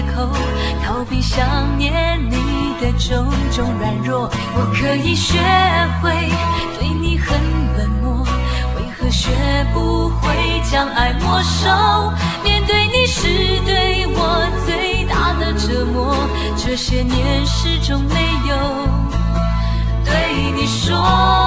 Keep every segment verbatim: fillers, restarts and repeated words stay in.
口，逃避想念你的种种软弱。我可以学会对你很冷漠，为何学不会将爱没收？面对你是对我最大的折磨，这些年始终没有对你说。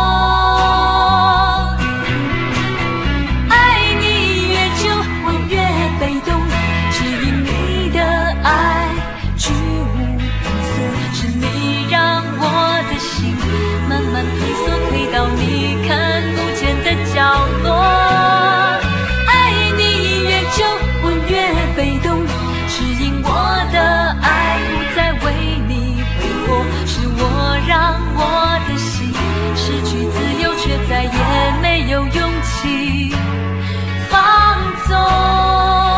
爱你越久，我越被动，只因你的爱居无定所，是你让我的心慢慢退缩，退到你看不见的角落。爱你越久，我越被动，只因我的爱不再为你挥霍，是我让我的心失去自由，却再也没有勇气放纵。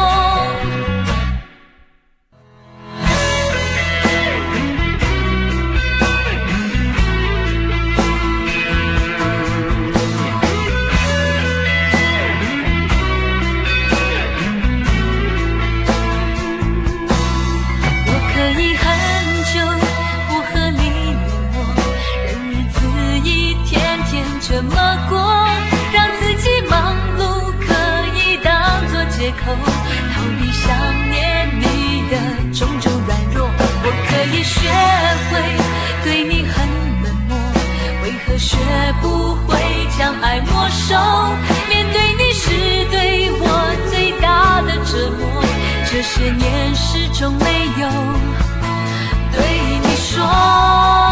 这么过，让自己忙碌可以当作借口，逃避想念你的种种软弱。我可以学会对你很冷漠，为何学不会将爱没收？面对你是对我最大的折磨，这些年始终没有对你说。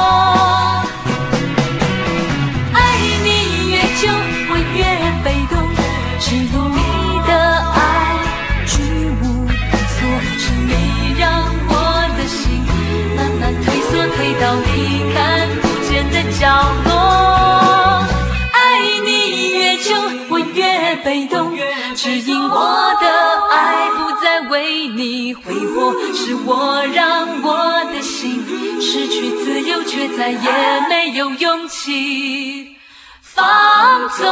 我越被动，只因你的爱居无定所，是你让我的心慢慢退缩，退到你看不见的角落。爱你越久，我越被动，只因我的爱不再为你挥霍，是我让我的心失去自由，却再也没有勇气放纵。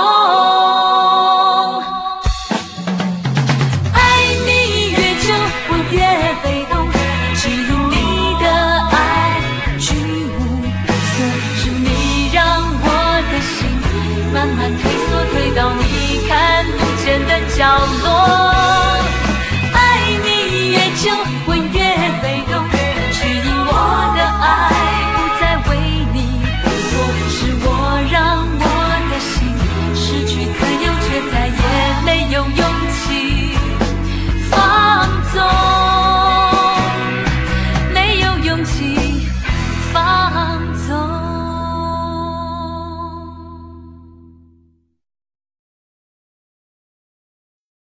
爱你越久，我越被动，只因你的爱居无定所，是你让我的心慢慢退缩，退到你看不见的角落。